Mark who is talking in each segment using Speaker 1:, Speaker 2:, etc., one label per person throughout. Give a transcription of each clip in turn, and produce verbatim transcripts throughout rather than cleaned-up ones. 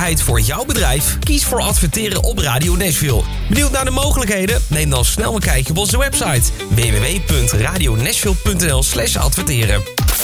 Speaker 1: zichtbaarheid voor jouw bedrijf? Kies voor adverteren op Radio Nashville. Benieuwd naar de mogelijkheden? Neem dan snel een kijkje op onze website w w w punt radio nashville punt n l slash adverteren.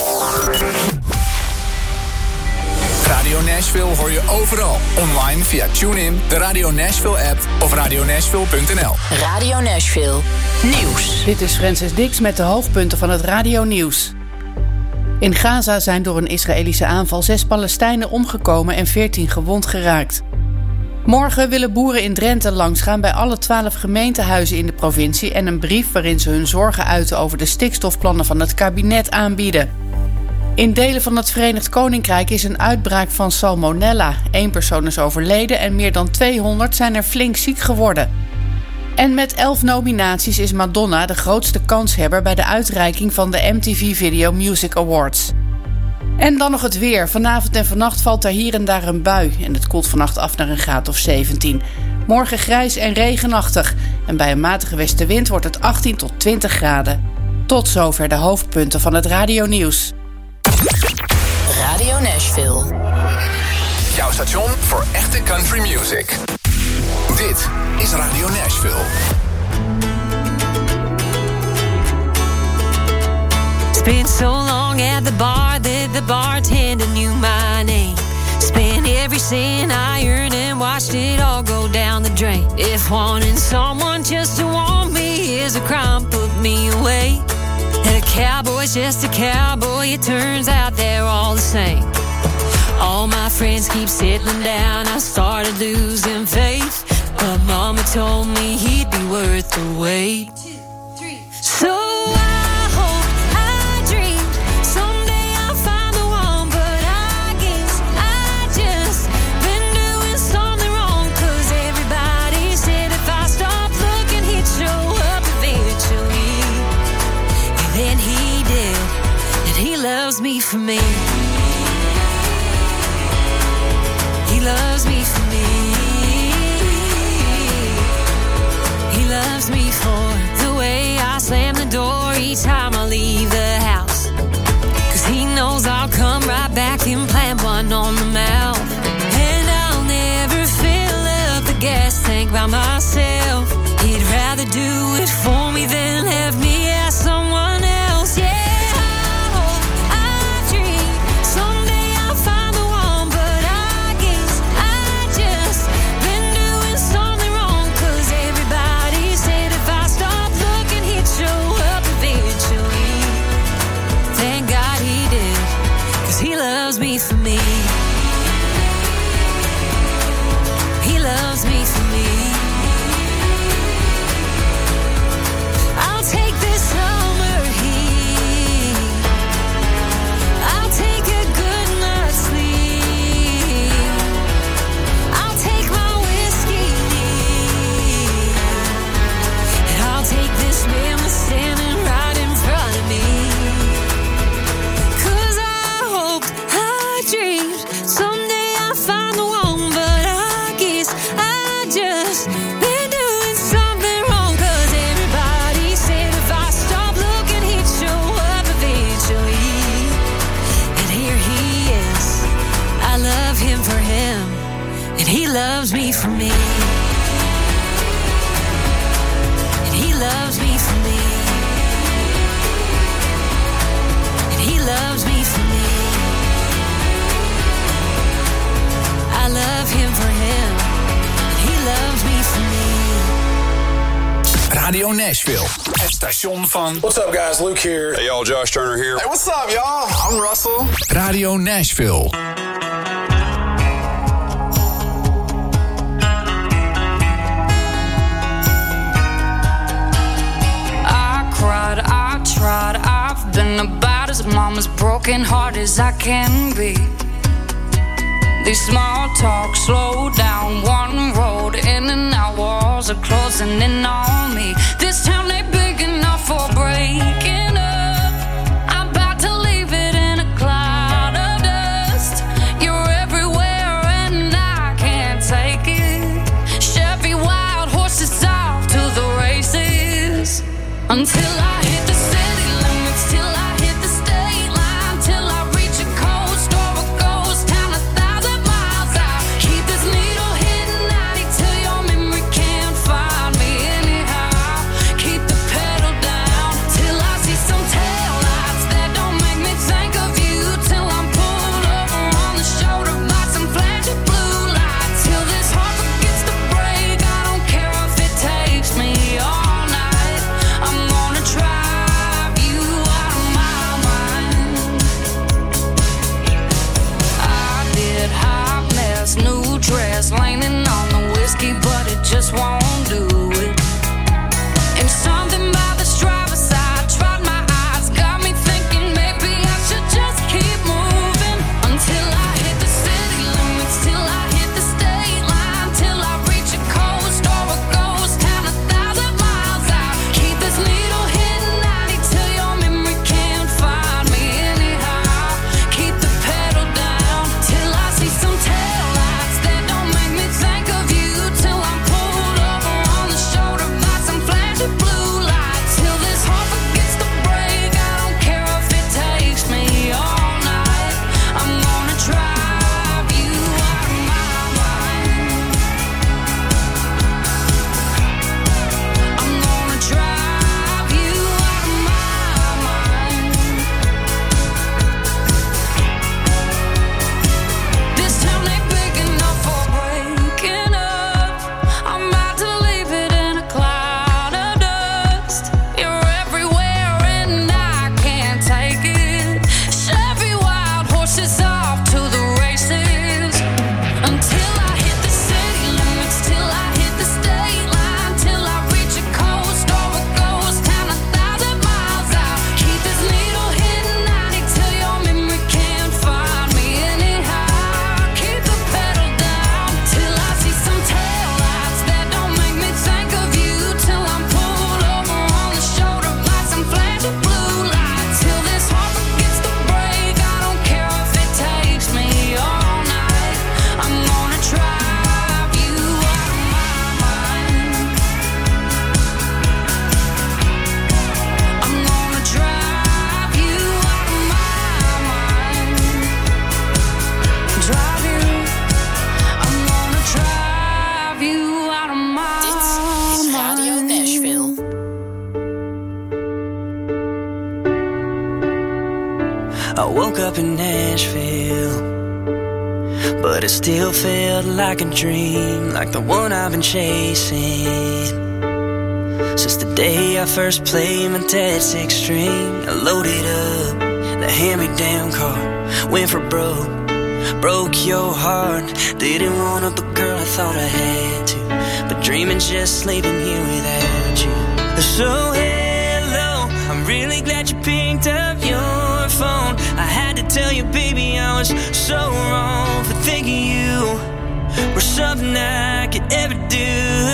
Speaker 2: Radio Nashville hoor je overal. Online via TuneIn, de Radio Nashville app of radio nashville punt n l.
Speaker 3: Radio Nashville Nieuws.
Speaker 4: Dit is Francis Dix met de hoofdpunten van het Radio Nieuws. In Gaza zijn door een Israëlische aanval zes Palestijnen omgekomen en veertien gewond geraakt. Morgen willen boeren in Drenthe langsgaan bij alle twaalf gemeentehuizen in de provincie en een brief waarin ze hun zorgen uiten over de stikstofplannen van het kabinet aanbieden. In delen van het Verenigd Koninkrijk is een uitbraak van salmonella. Eén persoon is overleden en meer dan tweehonderd zijn er flink ziek geworden. En met elf nominaties is Madonna de grootste kanshebber bij de uitreiking van de M T V Video Music Awards. En dan nog het weer. Vanavond en vannacht valt er hier en daar een bui en het koelt vannacht af naar een graad of zeventien. Morgen grijs en regenachtig en bij een matige westenwind wordt het achttien tot twintig graden. Tot zover de hoofdpunten van het Radio Nieuws.
Speaker 3: Radio Nashville.
Speaker 2: Jouw station voor echte country music. Dit is Radio Nashville.
Speaker 5: Spent so long at the bar that the bartender knew my name. Spent every cent I earned and watched it all go down the drain. If wanting someone just to want me is a crime, put me away. And a cowboy's just a cowboy, it turns out they're all the same. All my friends keep settling down, I started losing faith. But mama told me he'd be worth the wait. So I hope, I dream, someday I'll find the one. But I guess I just been doing something wrong. Cause everybody said if I stop looking he'd show up eventually. And then he did, and he loves me for me. He loves me for me. He loves me for the way I slam the door each time I leave the house. Cause he knows I'll come right back and plant one on the mouth. And I'll never fill up the gas tank by myself. He'd rather do it for me than have me ask someone else. Yeah. For me, he loves me for me. I'll take this summer heat. I'll take a good night's sleep. I'll take my whiskey neat. And I'll take this man that's standing right in front of me. Dreams. Someday I'll find the one, but I guess I just been doing something wrong. Cause everybody said if I stop looking he'd show up eventually. And here he is, I love him for him, and he loves me for me. And he loves me for me. And he loves me for me. I love him for him. He loves me for me.
Speaker 2: Radio Nashville, het station van...
Speaker 6: What's up guys, Luke here.
Speaker 7: Hey y'all, Josh Turner here.
Speaker 6: Hey, what's up y'all? I'm Russell.
Speaker 2: Radio Nashville.
Speaker 8: I cried, I tried, I've been about as mama's broken heart as I can be. These small talk, slow down, one road in and out, walls are closing in on me. This town ain't big enough for breaking up. I'm about to leave it in a cloud of dust. You're everywhere and I can't take it. Chevy wild horses off to the races. Until I hit the city limits, till I hit the state line, till I reach a cold store, a ghost town a thousand miles out. Keep the
Speaker 7: I woke up in Nashville, but it still felt like a dream, like the one I've been chasing since the day I first played my dad's six string. I loaded up the hand-me-down car, went for broke, broke your heart. Didn't want up the girl I thought I had to, but dreaming's just sleeping here without you. So hello, I'm really glad you picked up your phone. I had to tell you, baby, I was so wrong for thinking you were something I could ever do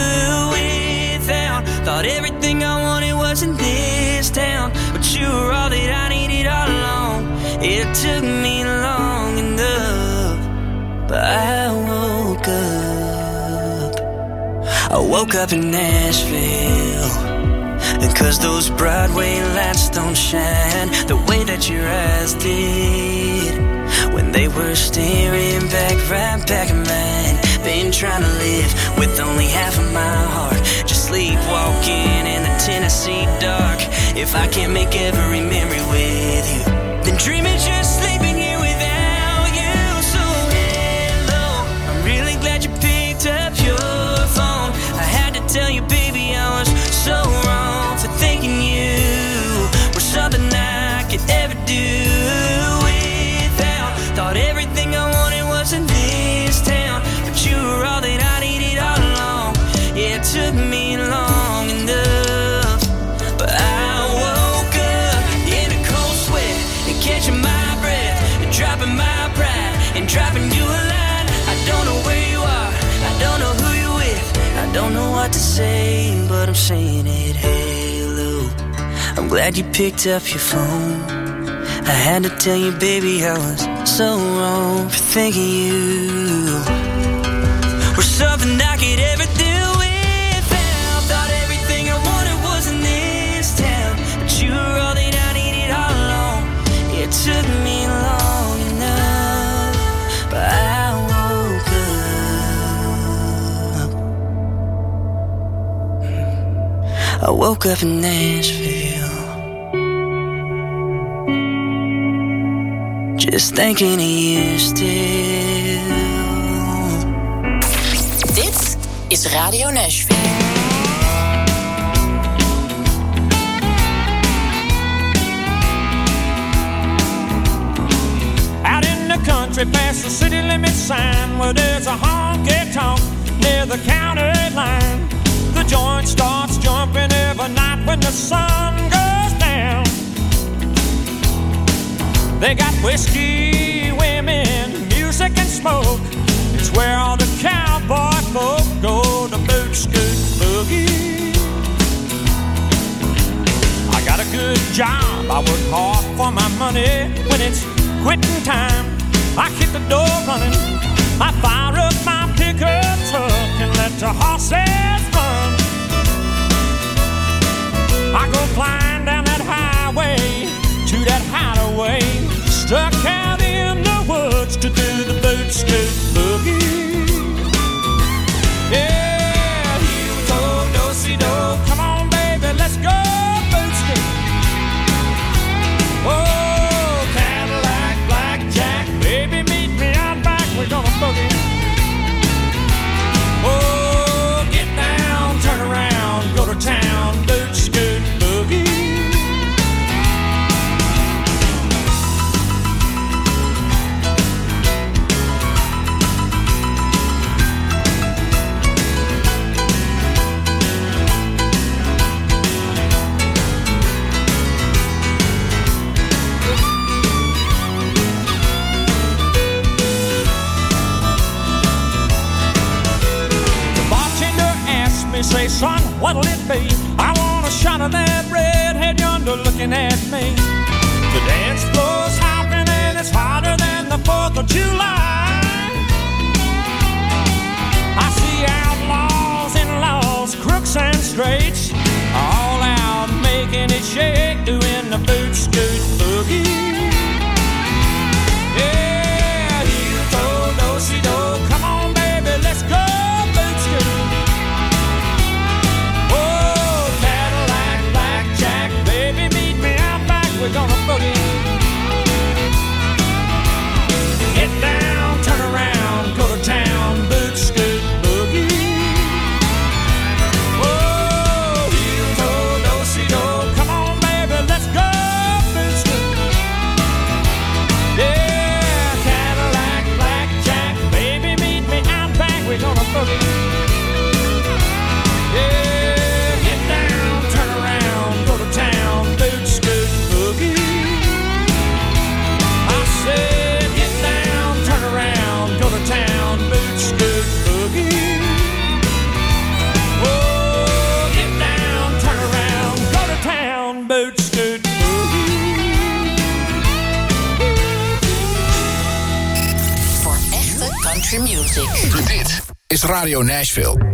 Speaker 7: without. Thought everything I wanted was in this town, but you were all that I needed all along. It took me long enough, but I woke up. I woke up in Nashville, and cause those Broadway lights don't shine the way that your eyes did when they were staring back right back at mine. Been trying to live with only half of my heart, just sleepwalking in the Tennessee dark. If I can't make every memory with you, then dreaming's just sleeping here without you. So hello, I'm really glad you picked up your phone. I had to tell you, baby, I was so wrong for thinking you were something I could ever do without. Thought everything I wanted was in this town, but you were all that I needed all along. Yeah, it took me long enough, but I woke up in a cold sweat and catching my breath and dropping my pride and dropping you a line. I don't know where you are, I don't know who you're with, I don't know what to say, but I'm saying it. Hello, I'm glad you picked up your phone. I had to tell you, baby, I was so wrong for thinking you were something I could ever do without. Thought everything I wanted was in this town, but you were all that I needed all along. It took me long enough, but I woke up. I woke up in Nashville, just thinking of you still.
Speaker 3: Dit is Radio Nashville.
Speaker 9: Out in the country past the city limit sign, where there's a honky-tonk near the county line. The joint starts jumping every night when the sun goes down. They got whiskey, women, music and smoke. It's where all the cowboy folk go to boot, scoot, boogie. I got a good job, I work hard for my money. When it's quitting time, I keep the door running. I fire up my pickup truck and let the horses run. I go flying down that highway to that hideaway, stuck out in the woods to do the boot scoot boogie. Yeah, do do si do, come on baby, let's go boot scoot. Oh, Cadillac, blackjack, baby meet me out back, we're gonna boogie. Oh, get down, turn around, go to town, boot scoot boogie. Say, son, what'll it be? I want a shot of that redhead yonder looking at me. The dance floor's hopping and it's hotter than the fourth of July. I see outlaws and laws, crooks and straights, all out making it shake, doing the boot scoot boogie. Yeah, you do do si do, come on baby, let's go boot scoot. We're gonna boogie.
Speaker 3: Classic.
Speaker 2: Dit is Radio Nashville.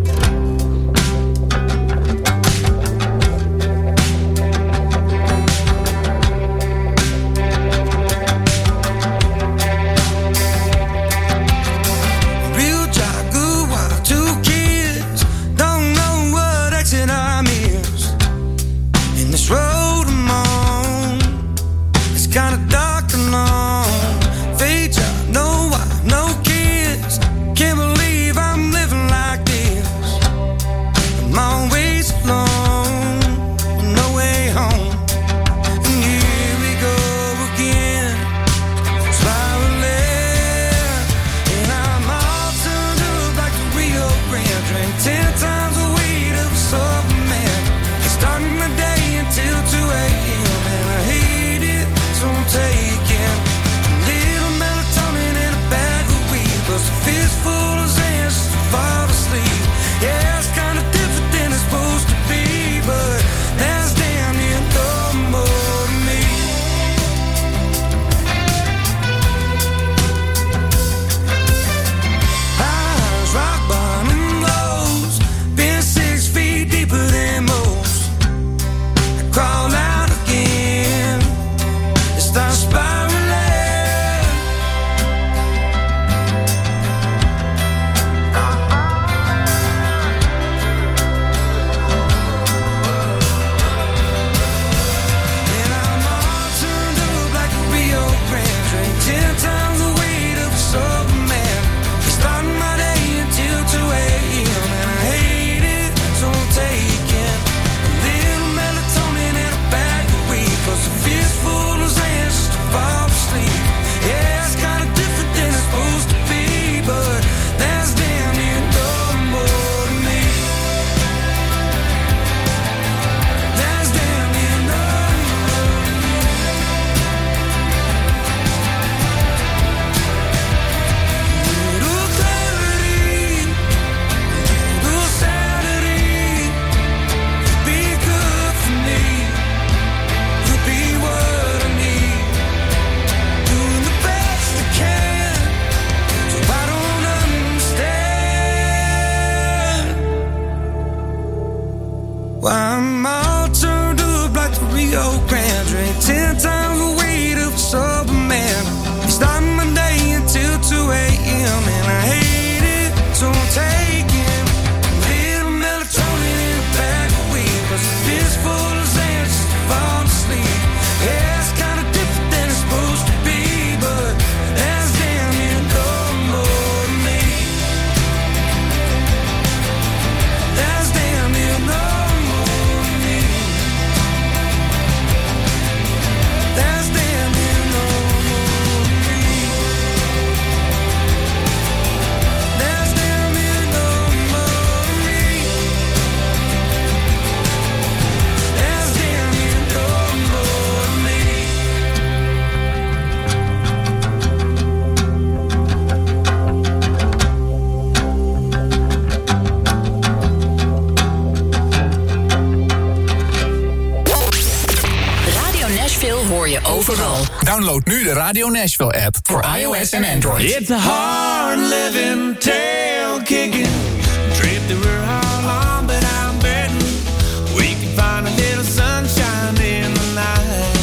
Speaker 2: Download nu de Radio Nashville app voor iOS en Android.
Speaker 10: It's a hard living, tail kicking trip that we're all on, but I'm betting we can find a little sunshine in the night.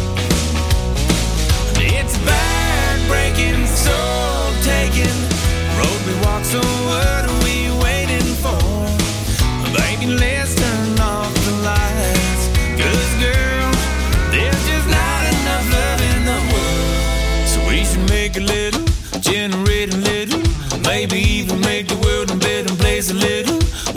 Speaker 10: It's back-breaking, soul-taking road we walk, so what are we waiting for? Baby, let's turn off the lights, 'cause girl, there's just not enough love in the world. So we should make a little, generate a little, maybe even make the world a better place a little.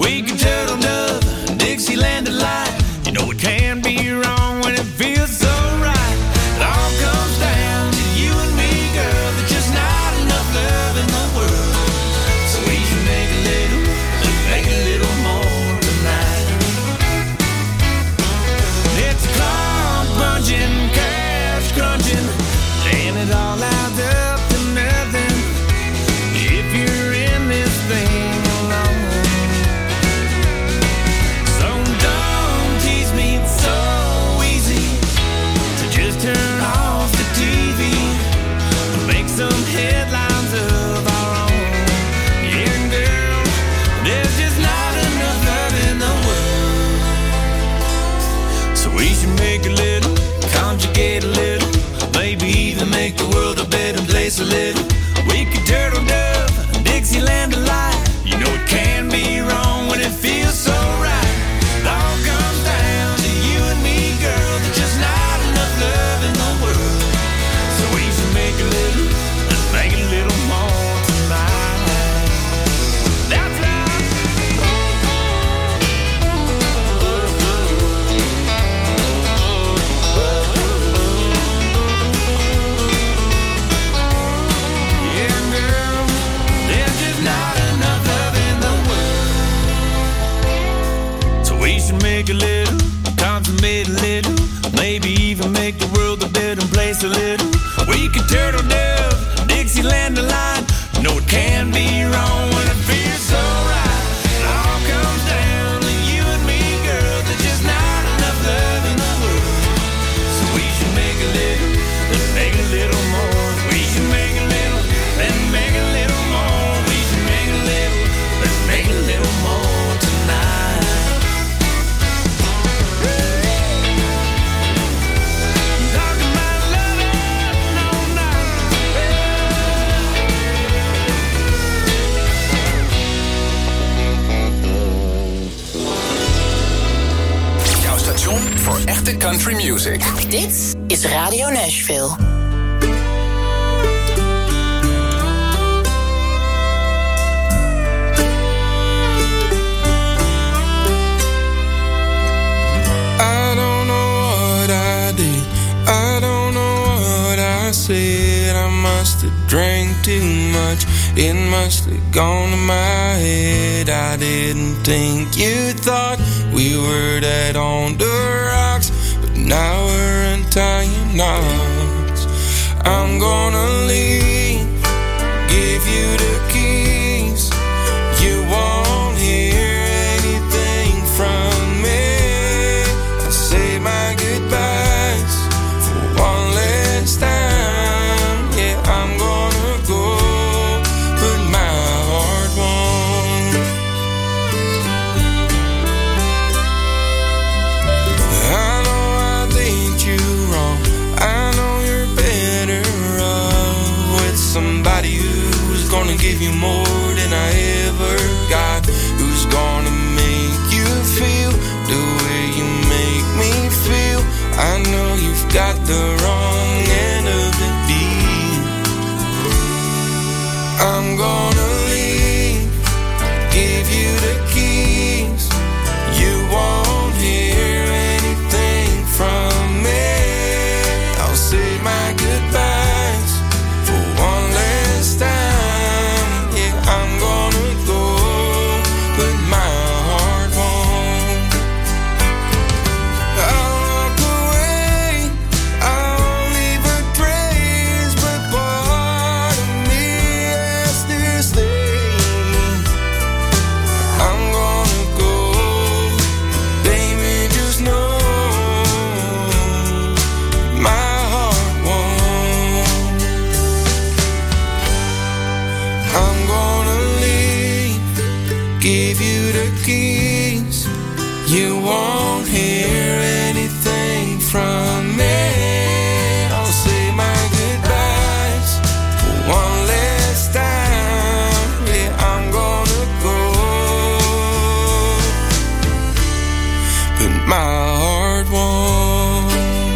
Speaker 10: We should make a little, conjugate a little, maybe even make the world a better place a little. We could turtle dove, Dixieland delight. You know it can be wrong when it feels so right. It all comes down to you and me, girl. There's just not enough love in the world. So we should make a little, let's make a little more tonight. That's right. Make a little, consummate a little, maybe even make the world a better place a little. We could turtle dove, Dixieland line. No, it can be wrong when it feels so right. It all comes down to you and me, girl. There's just not enough love in the world. So we should make a little, let's make a little more. We should make a little, let's make a little more. We should make a little, let's make a little more tonight.
Speaker 2: Voor echte country music.
Speaker 3: Dit is Radio Nashville.
Speaker 11: I don't know what I did. I don't know what I said. I must have drank too much. It must have gone to my head. I didn't think you thought we were dead on the rocks, but now we're untying knots. I'm gonna leave, give you the keys. You won't hear anything from me. I'll say my goodbyes for one last time. Yeah, I'm gonna go, but my heart won't. I know I did you wrong. I know you're better off with somebody who's gonna give you more than I ever got. Who's gonna make you feel the way you make me feel. I know you've got the wrong end of the deal. I'm gonna leave, give you the keys. You won't hear anything from me. I'll say my goodbyes for one last time. Yeah, I'm gonna go, but my heart won't. I'll walk away, I'll leave a trace, but part of me has to stay. I'm gonna go, baby, just know my heart won't. I'm gonna leave, give you the keys. You won't hear anything from me. I'll say my goodbyes for one last time. Yeah, I'm gonna go, but my heart won't.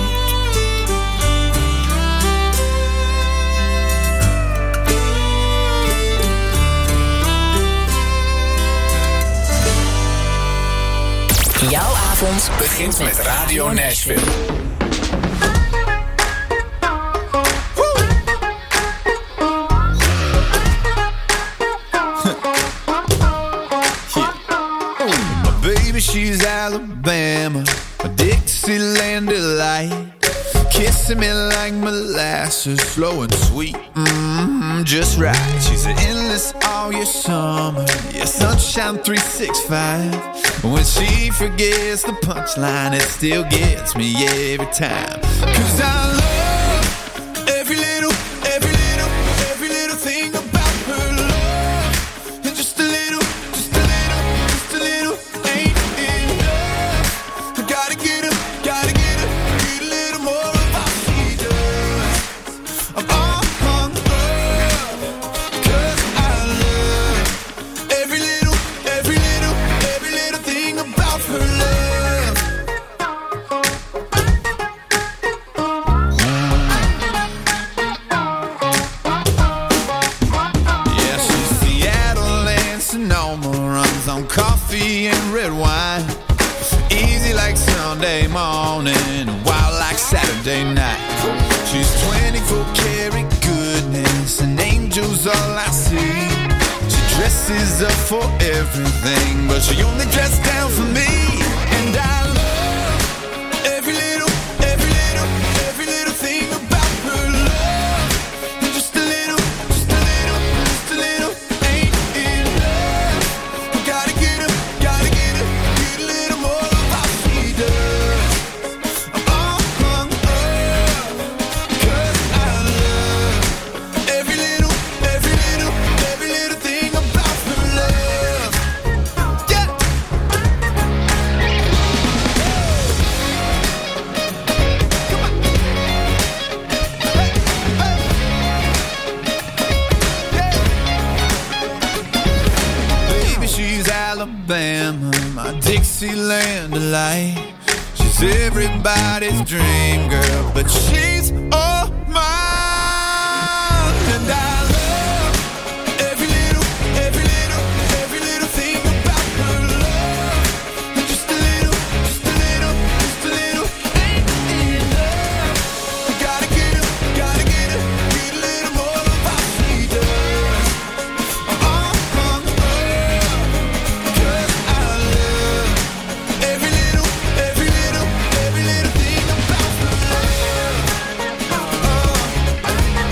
Speaker 3: Jouw avond
Speaker 2: Begint met Radio Nashville.
Speaker 10: My baby, she's Alabama, a Dixieland delight. Kissing me like molasses, slow and sweet, mm-hmm, just right. She's an endless all year summer, yeah, sunshine three sixty-five. When she forgets the punchline, it still gets me every time. 'Cause I love every little, every little, every little thing about her love. And just a little, just a little, just a little ain't enough. I gotta get her, gotta get
Speaker 12: Sunday morning, wild like Saturday night. She's twenty-four karat goodness, and angels all I see. She dresses up for everything, but she only dressed down for me. And I love every little, every little, every little thing about her love. And just a little, just a little, just a little, ain't in love. Gotta get her, gotta get her, get a little more of how she does. Oh, oh, oh, 'cause I love every little, every little, every little thing about her love. Yeah. Baby, she's Alabama, my Dixieland delight. She's everybody's dream girl, but she's all mine. And I love every little, every little, every little thing about her love. And just a little, just a little, just a little, ain't in love. Gotta get her, gotta get her, get a little more of how she does. Oh, oh, oh, 'cause I love every little, every little, every little thing about her love. Oh,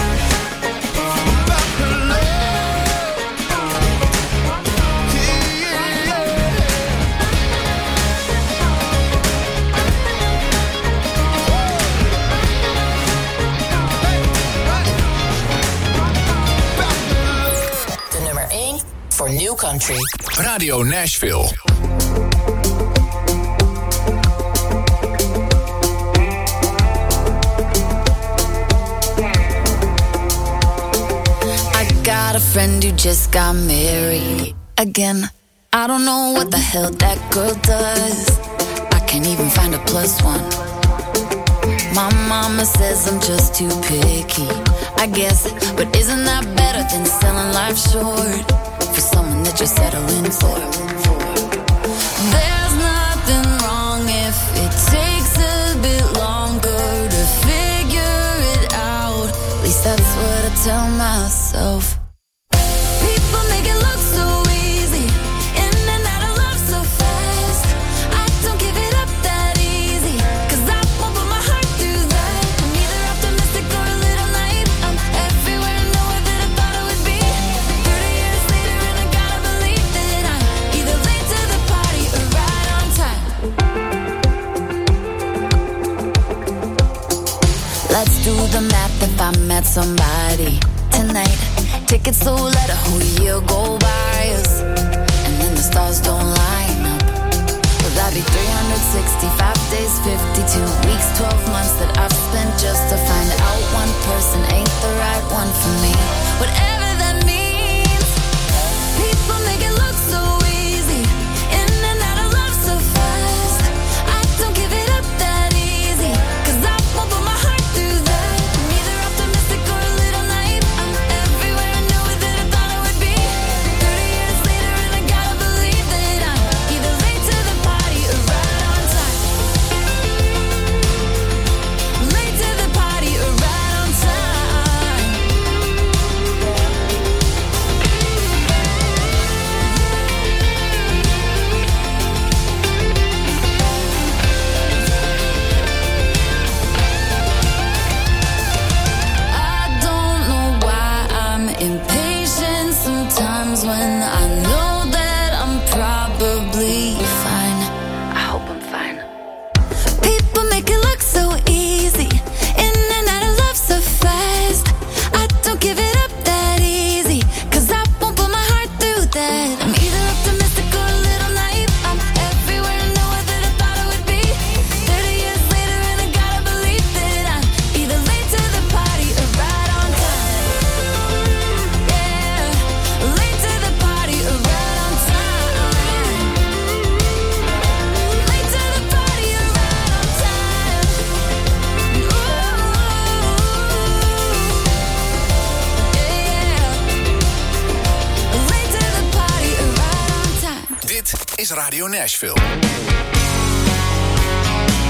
Speaker 12: about her love. Yeah, yeah.
Speaker 3: De nummer één voor New Country.
Speaker 2: Radio Nashville.
Speaker 13: I got a friend who just got married again. I don't know what the hell that girl does. I can't even find a plus one. My mama says I'm just too picky, I guess. But isn't that better than selling life short for someone that you're settling for? There's nothing wrong if it takes a bit longer to figure it out. At least that's what I tell myself. People make it look so easy, in and out of love so fast. I don't give it up that easy, 'cause I won't put my heart through that. I'm either optimistic or a little naive. I'm everywhere and nowhere that I thought I would be. Thirty years later and I gotta believe that I'm either late to the party or right on time. Let's do the math if I met somebody tonight. Tickets so let a whole year go by us, and then the stars don't line up. Well, that'd be three hundred sixty-five days, fifty-two weeks, twelve months that I've spent just to find out one person ain't the right one for me. Whatever that means. People make it look so easy, in and out of love so fast. I don't give it up that easy, 'cause I won't put my heart through that. I'm either optimistic or a little naive. I'm everywhere and nowhere that I thought I would be. Thirty years later and I gotta believe that I'm either late to the party or right on time. Late to the party or right on time. I don't know why I'm impatient sometimes when I know that I'm probably fine. I hope I'm fine. People make it look so easy, in and out of love so fast. I don't give it up that easy, 'cause I won't put my heart through that. I'm either optimistic or a little naive. I'm everywhere and nowhere that I thought I would be. Thirty years later and I gotta believe that I'm either late to the party or right on time. Yeah, late to the party or right on time. Late to the party or right on time. Ooh, yeah. Late to the party or right on time.
Speaker 2: Dit is Radio Nashville.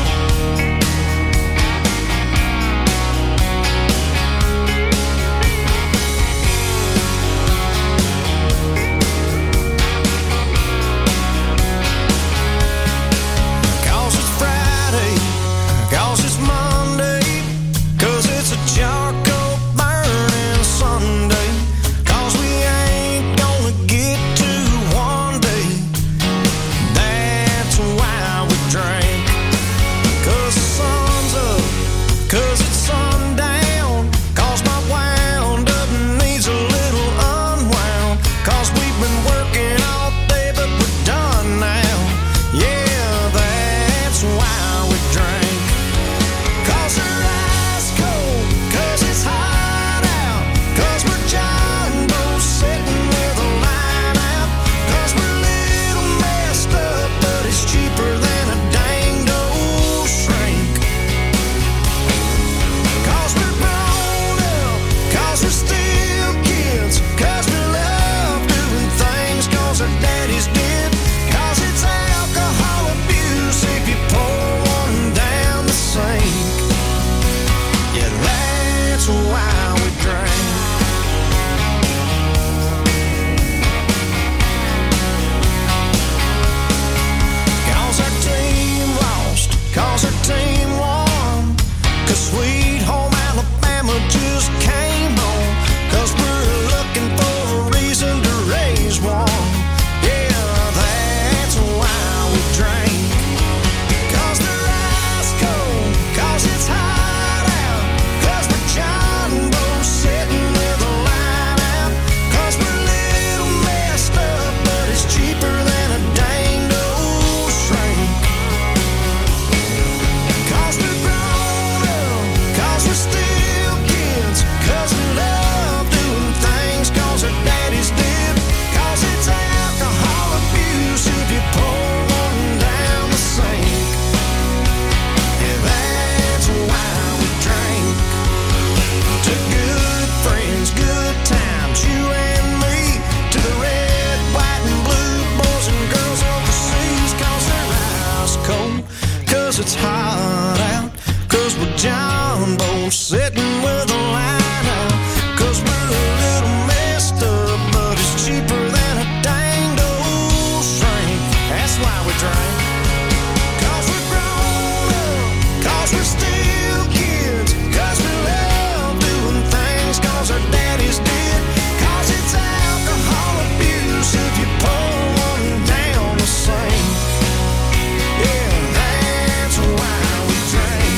Speaker 10: 'cause it's hot out, 'cause we're jumbo sitting with a line out, 'cause we're a little messed up, but it's cheaper than a dang old shrink. That's why we drink. 'Cause we're grown up, 'cause we're still kids, 'cause we love doing things 'cause our daddies did, 'cause it's alcohol abuse if you pour one down the same. Yeah, that's why we drink.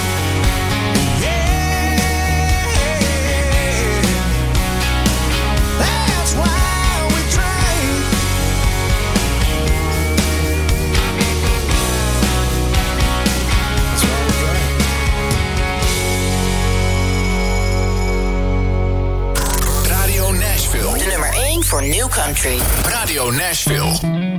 Speaker 10: That's why we drink. That's why we drink.
Speaker 2: Radio Nashville.
Speaker 3: De nummer één voor New Country.
Speaker 2: Radio Nashville.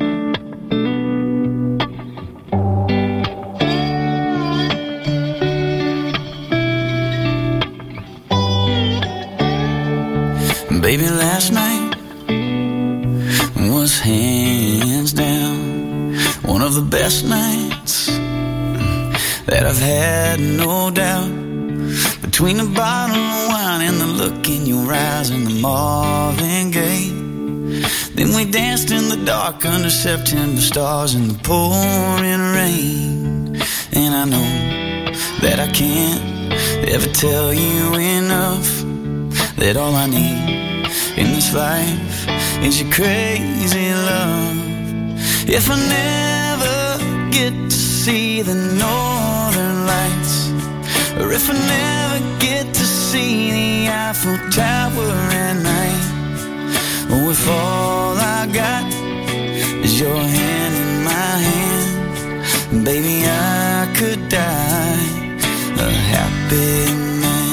Speaker 7: Baby, last night was hands down one of the best nights that I've had, no doubt. Between the bottle of wine and the look in your eyes and the Marvin Gaye, then we danced in the dark under September stars in the pouring rain. And I know that I can't ever tell you enough that all I need in this life is your crazy love. If I never get to see the northern lights, or if I never get to see the Eiffel Tower at night, or if all I got is your hand in my hand, baby, I could die a happy man.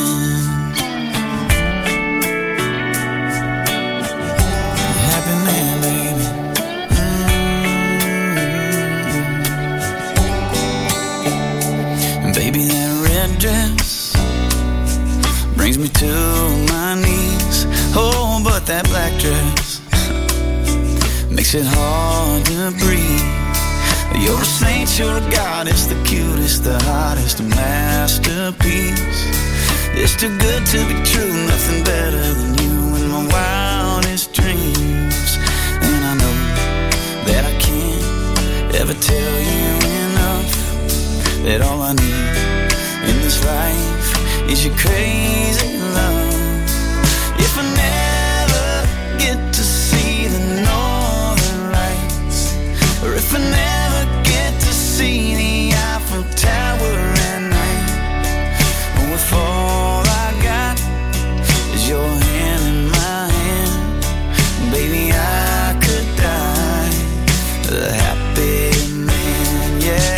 Speaker 7: Baby, that red dress brings me to my knees. Oh, but that black dress makes it hard to breathe. You're a saint, you're a goddess, the cutest, the hottest, a masterpiece. It's too good to be true, nothing better than you in my wildest dreams. And I know that I can't ever tell you enough that all I need in this life is your crazy love. If I never get to see the northern lights, or if I never get to see the Eiffel Tower at night, or if all I got is your hand in my hand, baby, I could die a happy man, yeah.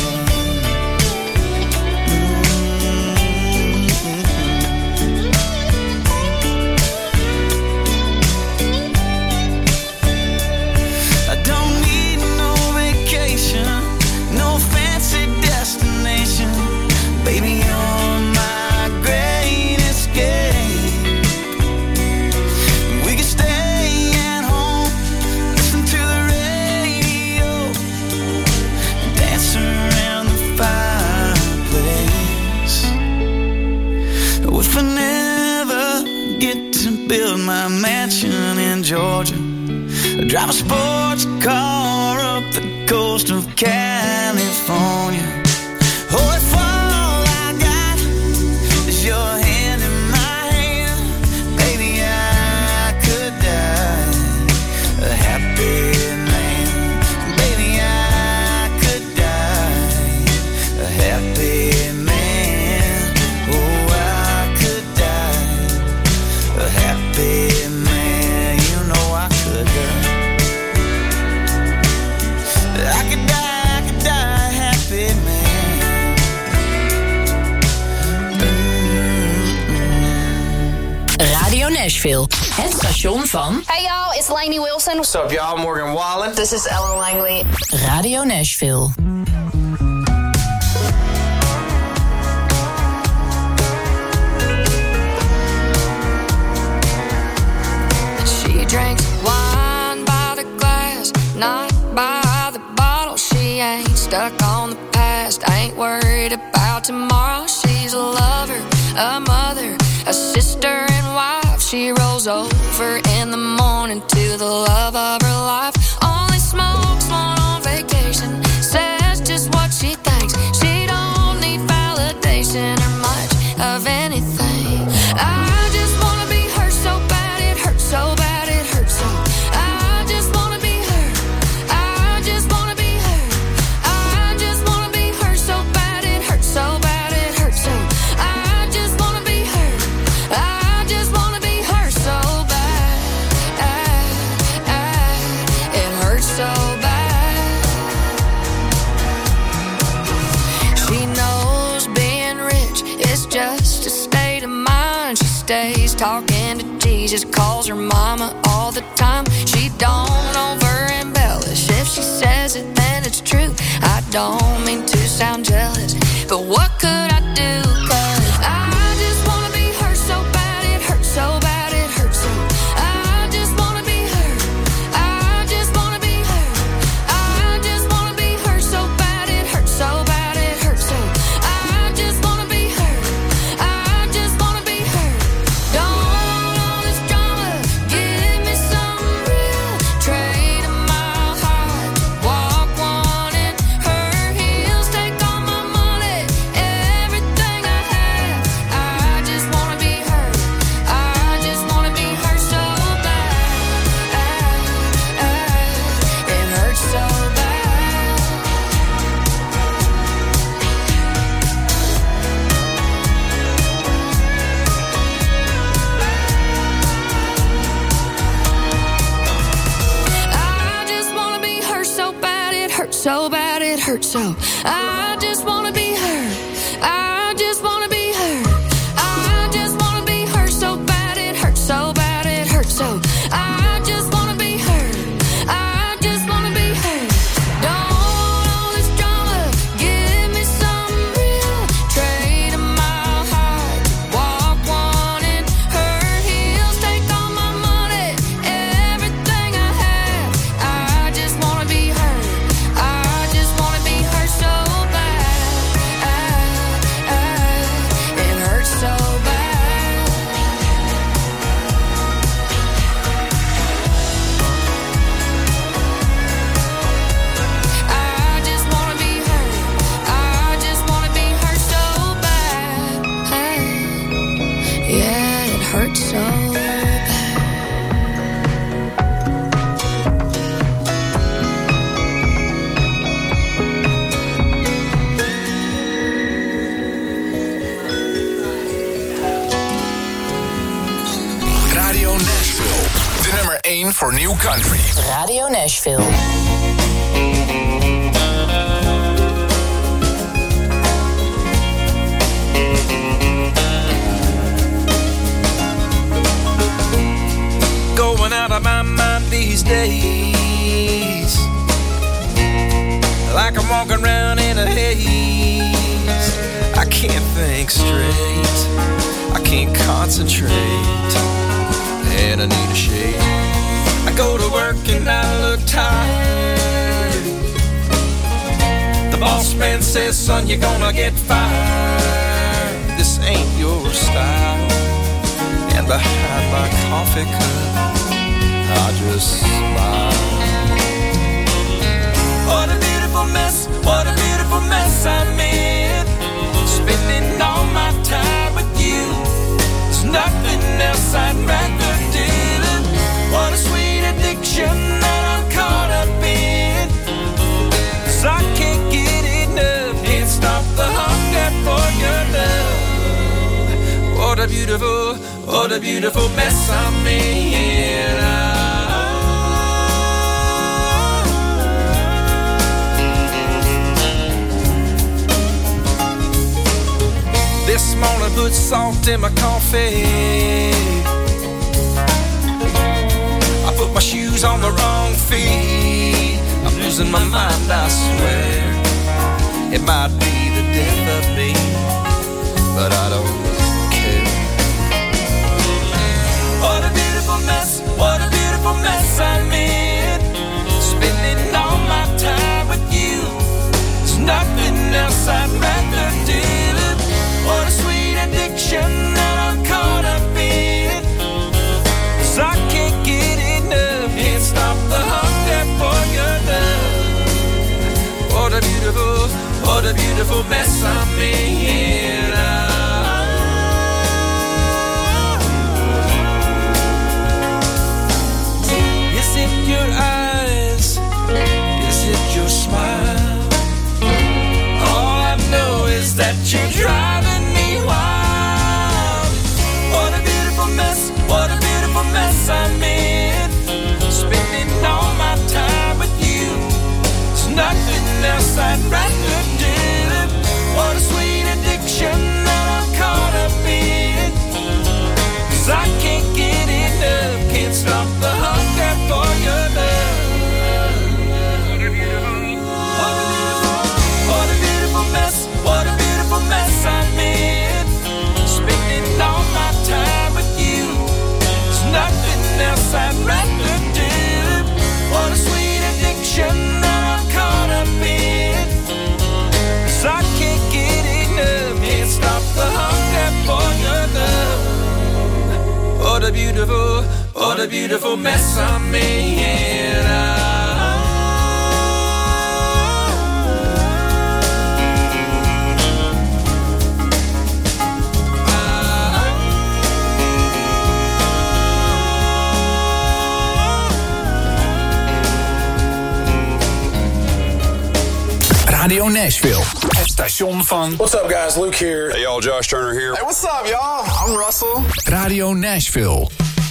Speaker 7: Baby, you're my great escape. We can stay at home, listen to the radio, dance around the fireplace. If I never get to build my mansion in Georgia, drive a sports car up the coast of California, oh, if your hand in my hand, baby, I could die a happy man. Baby, I could die a happy man. Oh, I could die a happy man. You know I could die. I could die, I could die a happy man.
Speaker 3: Radio Nashville, het station van...
Speaker 14: Hey y'all, it's Lainey Wilson.
Speaker 15: What's up y'all, Morgan Wallen.
Speaker 14: This is Ellen Langley.
Speaker 3: Radio Nashville.
Speaker 8: She drinks wine by the glass, not by the bottle. She ain't stuck on the past. about tomorrow. She's a lover, a mother, a sister and wife. She rolls over in the morning to the love of her life. Only smokes one on vacation, says just what she thinks. She don't need validation or much of anything. I just wanna be her so bad, it hurts so bad, it hurts so. I just wanna be her, I just wanna be her. I just wanna be her so bad, it hurts so bad, it hurts so. I just wanna be her, I just wanna be her so bad. It hurts so bad. She knows being rich is just a state of mind. She stays talking to Jesus, calls her mama all the time. She don't over embellish. If she says it, then it's true. I don't mean to sound jealous, but what could I do? 'Cause I just wanna be her so bad, it hurts so bad, it hurts so. I just wanna be her, I just wanna be her. I just wanna be her so bad, it hurts so bad, it hurts so. I just wanna be her, I just wanna be her. Don't want all this drama, give me some real. Trade a mile high, walk one in her heels. Take all my money, everything I have. I just wanna be her, I just wanna be her so bad. It hurts so bad. I just wanna be her so bad, it hurts so bad, it hurts so. I just wanna be her, I just wanna be her. I just wanna be her so bad, it hurts so bad, it hurts so. I just wanna be her, I just wanna be her. Don't want all this drama, give me some real. Trade a mile high, walk one in her heels. Take all my money, everything I have. I just wanna be her, I just wanna be her so bad. It hurts so bad. I just wanna be her, I just wanna be her so bad. Yeah, it hurts so bad.
Speaker 2: Radio Nashville. De nummer één voor New Country.
Speaker 3: Radio Nashville.
Speaker 10: Going out of my mind these days, like I'm walking around in a haze. I can't think straight, I can't concentrate, and I need a shake. I go to work and I look tired. The boss man says, son, you're gonna get fired. This ain't your style. And behind my coffee cup, I just smile. What a beautiful mess, what a beautiful mess I'm in. Spending all my time with you. There's nothing else I'd rather do. What a sweet addiction that I'm caught up in. 'Cause I can't get enough, can't stop the hunger for your love. What a beautiful, what a beautiful mess I'm in. This morning put salt in my coffee. I put my shoes on the wrong feet. I'm losing my mind, I swear. It might be the death of me, but I don't care. What a beautiful mess, what a beautiful mess I'm in. Spending all my time with you. There's nothing else I'd rather do. What a beautiful mess I'm in. Is it your eyes? Is it your smile? All I know is that you're driving me wild. What a beautiful mess, what a beautiful mess I'm in. Spending all my time with you. There's nothing else I'd rather do. What a sweet addiction that I'm caught up in. 'Cause I can't get enough, can't stop the hunger for your love. What a beautiful, what a beautiful, what a beautiful mess, what a beautiful mess I'm in. Spending all my time with you. There's nothing else I'd rather do. What a sweet addiction that I'm caught up in. 'Cause I can't get enough, can't stop the hunger for your love. What a beautiful, what a beautiful mess I'm in.
Speaker 2: Radio Nashville, het station van...
Speaker 6: What's up, guys? Luke here.
Speaker 15: Hey, y'all. Josh Turner here.
Speaker 6: Hey, what's up, y'all? I'm Russell.
Speaker 2: Radio Nashville.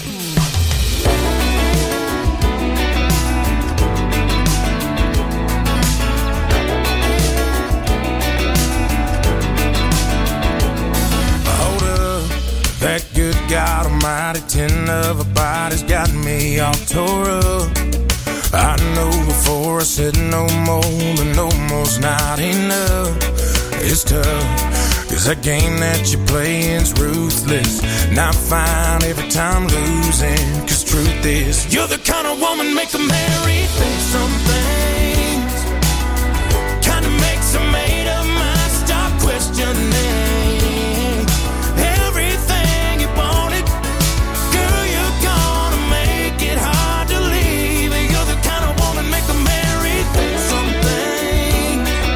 Speaker 11: Hold up, that good God Almighty, ten of a body's got me all tore up. I know before I said no more, but no more's not enough. It's tough, 'cause that game that you playing's ruthless. Not fine every time losing, 'cause truth is, you're the kind of woman make a marry think some things. Kind of makes a made up mind stop questioning everything you wanted. Girl, you're gonna make it hard to leave. You're the kind of woman make a marry think something.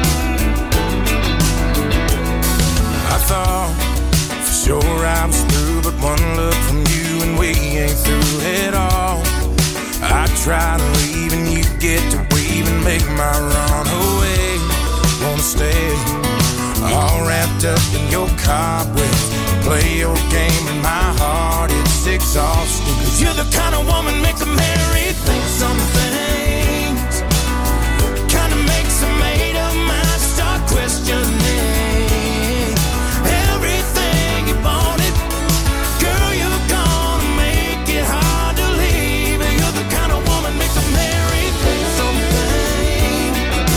Speaker 11: I thought for sure I was through, but one look from you and we ain't through at all. I try to leave and you get to weave and make my run away. Wanna stay all wrapped up in your cobwebs, play your game and my heart it's exhausting. 'Cause you're the kind of woman make a marry think some things. Kind of makes a made up mind start questioning everything you wanted. Girl, you're gonna make it hard to leave. And you're the kind of woman make a marry think something.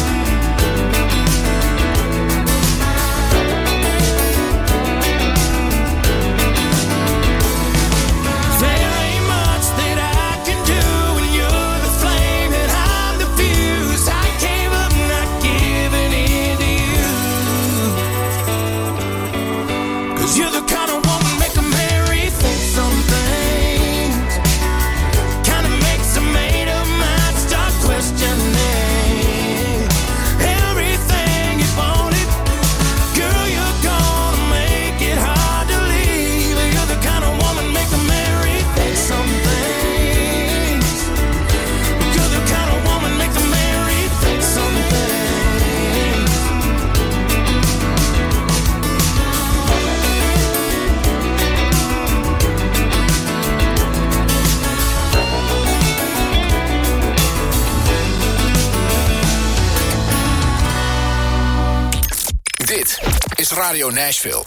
Speaker 11: There ain't much that I can do when you're the flame and I'm the fuse. I gave up not giving in to you. 'Cause you're the kind of woman make a marry think some things. Kind of makes a made up mind start questioning everything you wanted. Girl, you're gonna make it hard to leave. You're the kind of woman make a marry think some things. You're the kind of woman make a marry think some things.
Speaker 2: Dit is Radio Nashville.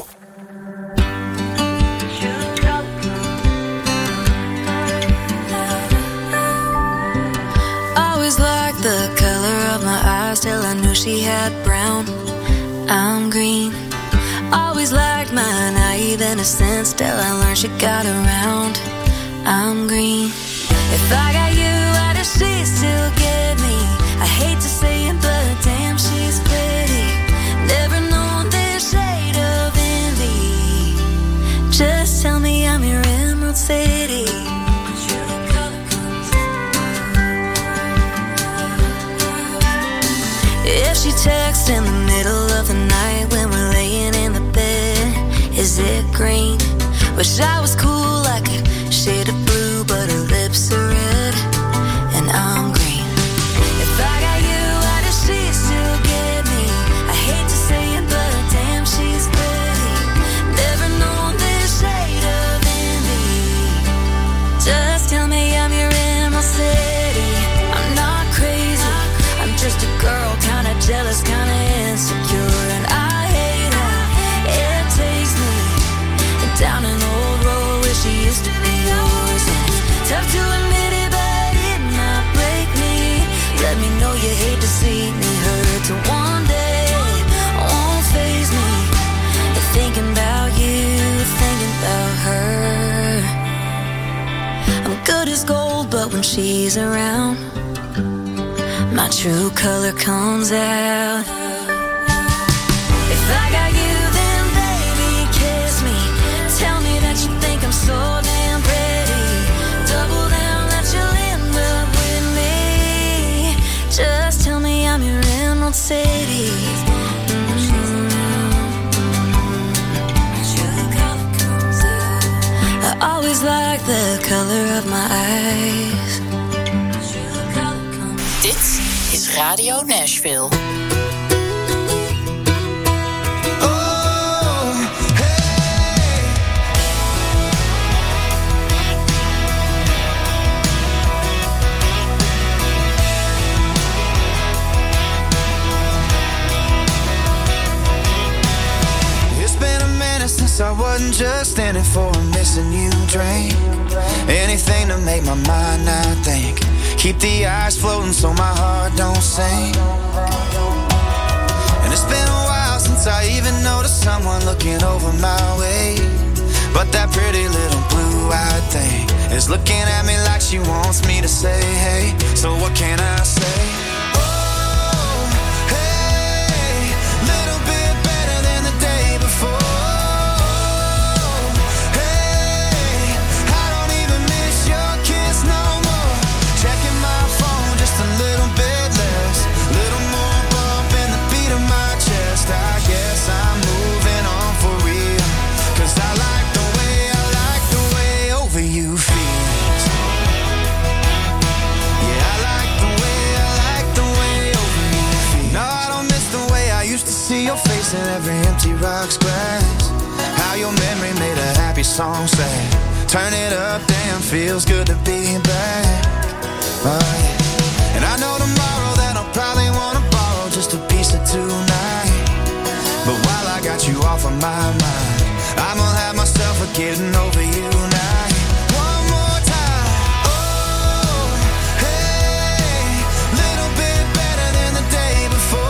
Speaker 5: Always liked the color of my eyes till I knew she had brown. I'm green. Always liked my naive innocence till I learned she got around. I'm green. If I got you, why does she still get me? I hate to say it, but damn, she's pretty. Never known this shade of envy. Just tell me I'm your Emerald City. If she texts in the middle of
Speaker 13: green. Wish I was cool like a shade of blue, but her lips are red and I'm green. If I got you, why does she still get me? I hate to say it, but damn, she's pretty. Never known this shade of envy. Just tell me I'm your Emerald City. I'm not crazy, I'm just a girl, kinda jealous, kinda insecure, and I hate how it takes me down an old road where she used to be yours. And it's tough to admit it, but it did not break me. Let me know you hate to see me hurt. So one day won't faze me. But thinking about you, thinking about her. I'm good as gold, but when she's around, my true color comes out. If I got you, then baby, kiss me. Tell me that you think I'm so damn pretty. Double down that you'll end up with me. Just tell me I'm your Emerald City. I always like the color of my eyes.
Speaker 3: Dit is Radio Nashville.
Speaker 12: I wasn't just in it for a missing you drink. Anything to make my mind not think. Keep the eyes floating so my heart don't sink. And it's been a while since I even noticed someone looking over my way. But that pretty little blue-eyed thing is looking at me like she wants me to say hey. So what can I say? Oh, hey, little bit better than the day before. See your face in every empty rock's grass. How your memory made a happy song sad. Turn it up, damn, feels good to be back. Oh, yeah. And I know tomorrow that I'll probably wanna borrow just a piece of tonight. But while I got you off of my mind, I'ma have myself a getting over you night. One more time. Oh, hey, little bit better than the day before.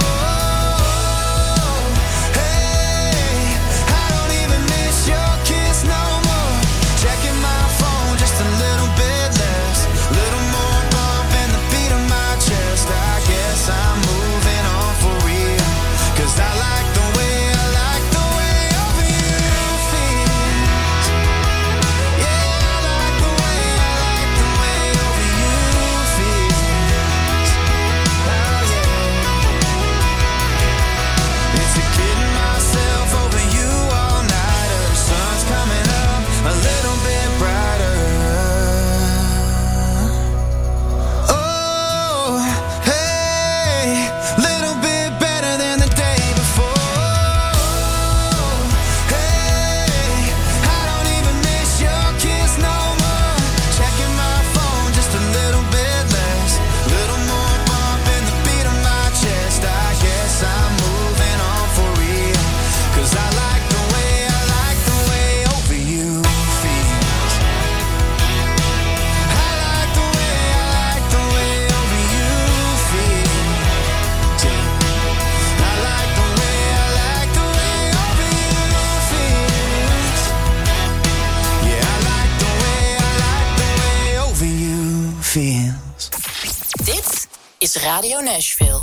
Speaker 3: Dit is Radio Nashville.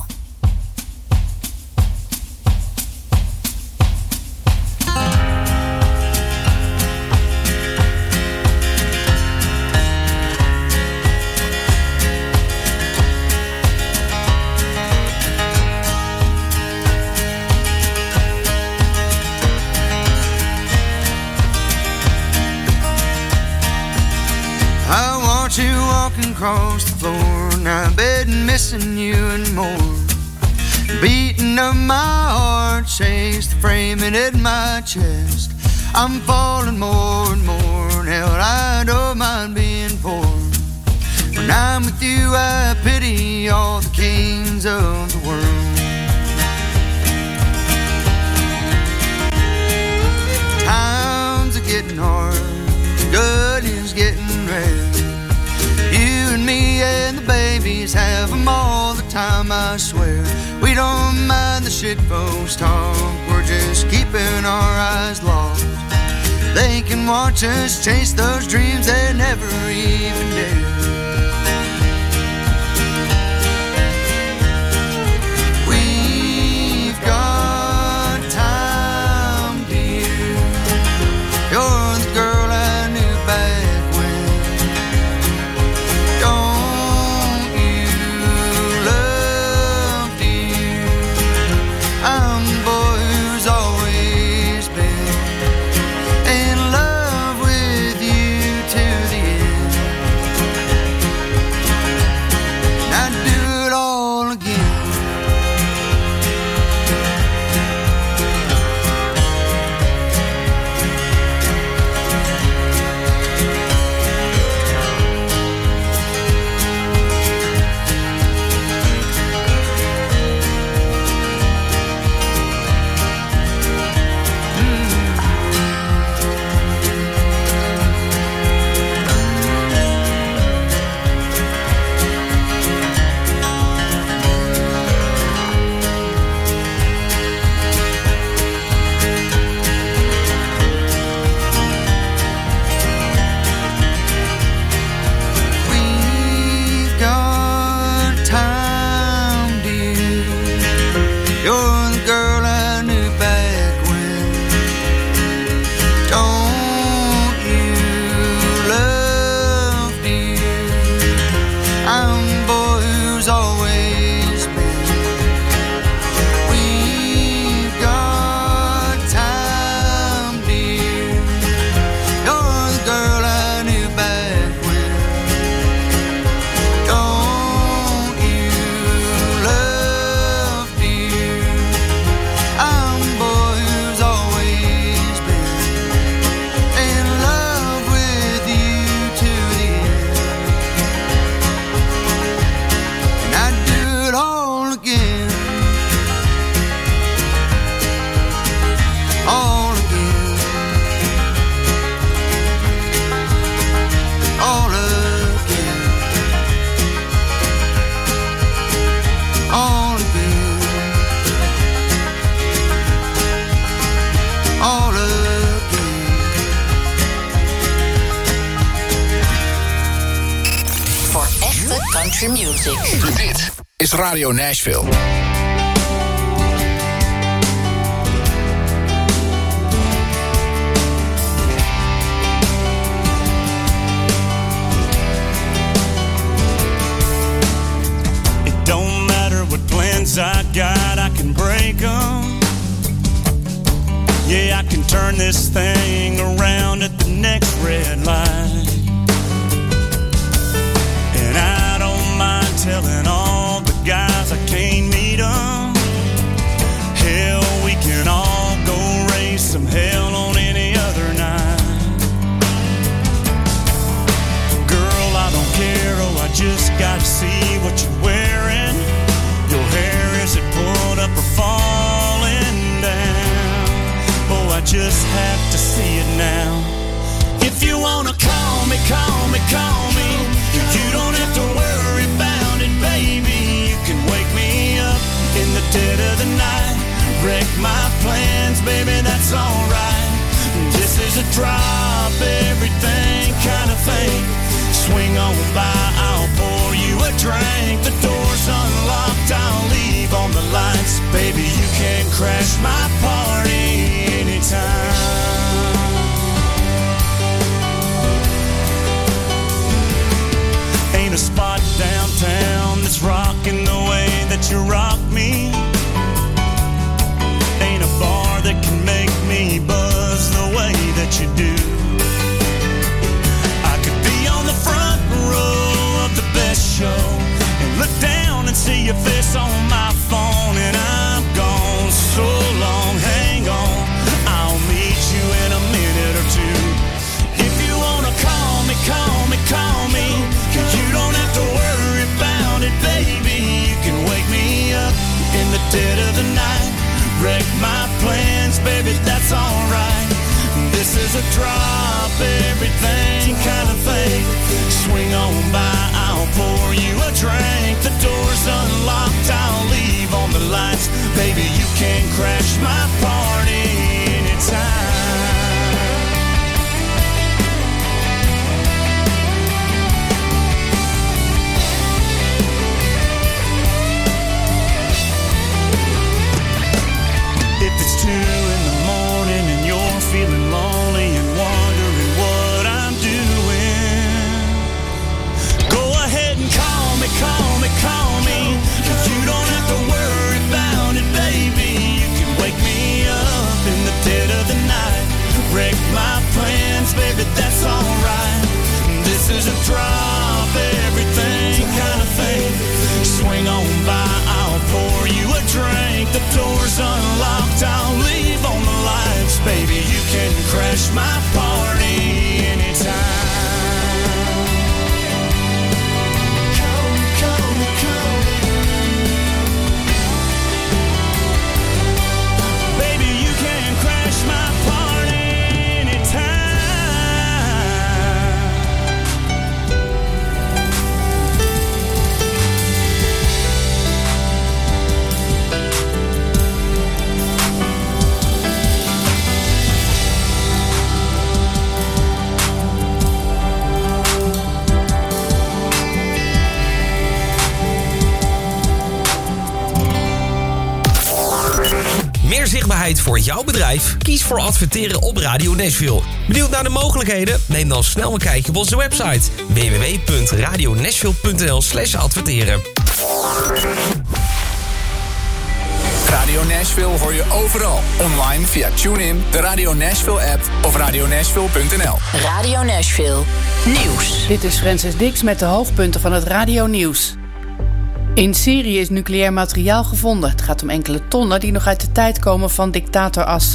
Speaker 15: walking across the floor. Now betting missing you and more. Beating of my heart shakes the framing in my chest. I'm falling more and more. Now I don't mind being poor. When I'm with you, I pity all the kings of the world. Times are getting hard, the good is getting rare. You and me and the babies have them all the time, I swear. We don't mind the shit folks talk, we're just keeping our eyes lost. They can watch us chase those dreams they never even dared. We've got time, dear. You're the girl I knew back when. Don't you love, dear? I'm the boy who's always been in love with you to the end. I'd do it all again. We've got time, dear. You're the girl I knew back when. Don't you love, dear? I'm the boy who's always been. We've got time, dear. You're the girl I knew back when. Don't you love, dear? I'm the boy who's always been in love with you to the end. And I'd do it all again. All again. All again. All again. All again.
Speaker 3: Voor echte country music.
Speaker 2: Dit is Radio Nashville.
Speaker 9: It don't matter what plans I got, I can break them. Yeah, I can turn this thing around at the next red light. And I don't mind telling all the guys I can't meet them. Hell, we can all go raise some hell on any other night. Girl, I don't care, oh, I just gotta see what you're wearing. Your hair, is it pulled up or falling down? Oh, I just have to see it now. If you wanna call me, call me, call me. You don't have to worry about it, baby. You can wake me up in the dead of the night. Wreck my plans, baby, that's alright. This is a drop everything kind of thing. Swing on by, I'll pour you a drink. The door's unlocked, I'll leave on the lights. Baby, you can crash my party anytime. Ain't a spot downtown that's rocking the way that you rock me. Ain't a bar that can make me buzz the way that you do. I could be on the front row
Speaker 10: kiss on my phone and I'm gone. So long, hang on, I'll meet you in a minute or two. If you wanna call me, call me, call me. You don't have to worry about it, baby. You can wake me up in the dead of the night. Wreck my plans, baby, that's alright. This is a drop everything kind of thing. Swing on by, I'll pour you a drink. The door's unlocked, I'll leave on the lights. Baby, you can crash my party anytime. If it's two in the morning and you're feeling lonely and wondering what I'm doing, go ahead and call me, call me, call me. You don't have to worry about it, baby. You can wake me up in the dead of the night. Wreck my plans, baby, that's alright. This is a drop everything kind of thing. Swing on by, I'll pour you a drink. The door's unlocked, I'll leave on the lights. Baby, you can crash my party anytime. Come, come, come. Baby, you can crash my party anytime.
Speaker 1: Meer zichtbaarheid voor jouw bedrijf? Kies voor adverteren op Radio Nashville. Benieuwd naar de mogelijkheden? Neem dan snel een kijkje op onze website w w w punt radio nashville punt n l slash adverteren.
Speaker 2: Radio Nashville hoor je overal. Online via TuneIn, de Radio Nashville app of radio nashville punt n l.
Speaker 3: Radio Nashville Nieuws.
Speaker 4: Dit is Francis Dix met de hoofdpunten van het Radio Nieuws. In Syrië is nucleair materiaal gevonden. Het gaat om enkele tonnen die nog uit de tijd komen van dictator Assad.